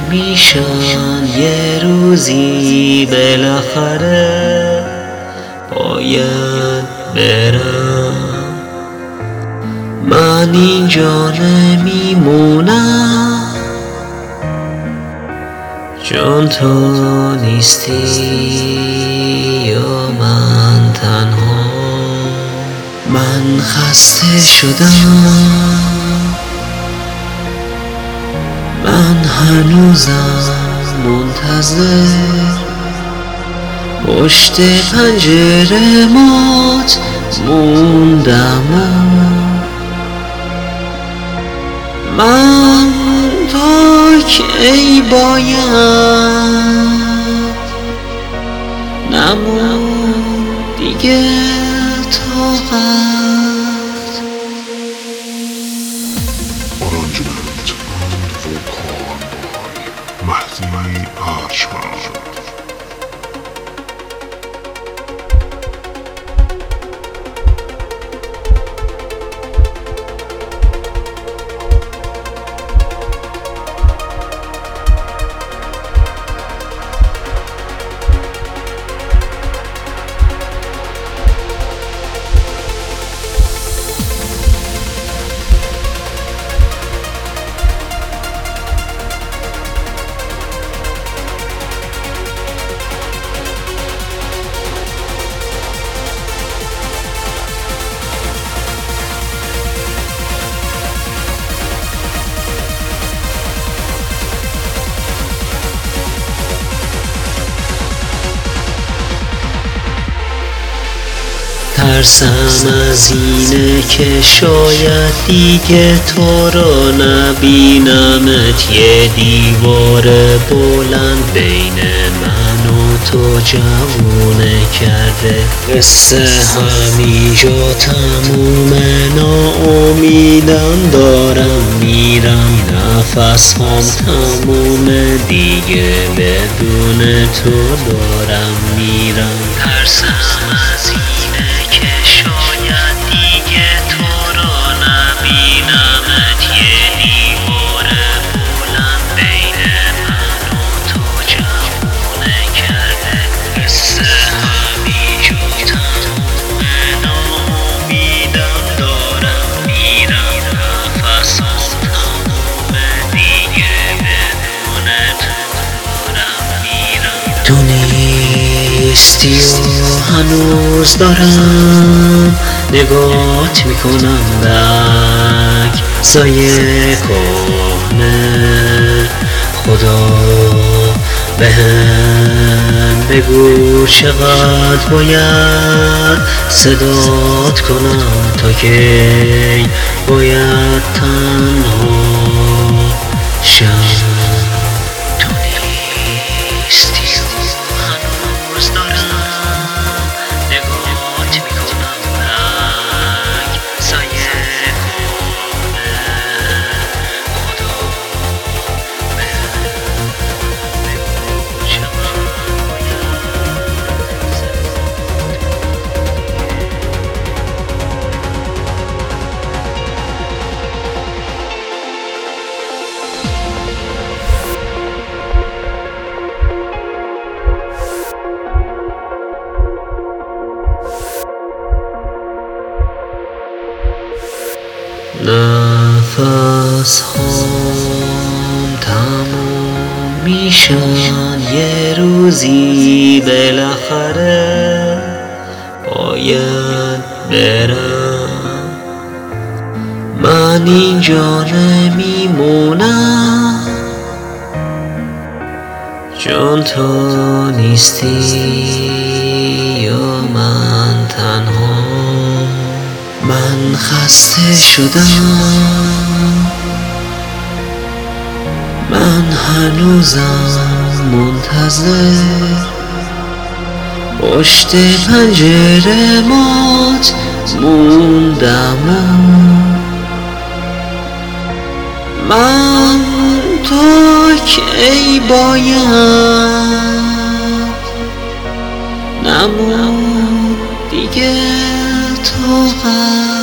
میشن یه روزی بالاخره باید برم. من اینجا نمیمونم چون تو نیستی یا من تنها. من خسته شدم، من هنوزم منتظر پشت پنجره مات موندم. من تا کی باید نمون دیگه طاقت. Arrangement and vocal by Mahdi Arshman. ترسم از اینه که شاید دیگه تو رو نبینمت. یه دیوار بلند بین من و تو جوونه کرده. قصه همینجا تمومه، ناامیدم دارم میرم، نفس هم تمومه دیگه بدون تو دارم میرم. ترسم از اینه که شاید دیگه تو رو نبینمت. یه دیوار بلند بین من و تو جوونه کرده. قصه همینجا تمومه، ناامیدم دارم میرم، نفسم تمومه دیگه بدون تو دارم میرم. تو نیستی و هنوز دارم نگات میکنم بک سایه کهنه. خدا بهم بگو چقدر باید صدات کنم، تا کی باید تنها شم. نفس هم تموم میشن یه روزی بالاخره باید برم. من اینجا نمیمونم چون تو نیستی یا من تنها. من خسته شدم، من هنوزم منتظر پشت پنجره مات موندم. من تا کی باید نمون دیگه طاقت.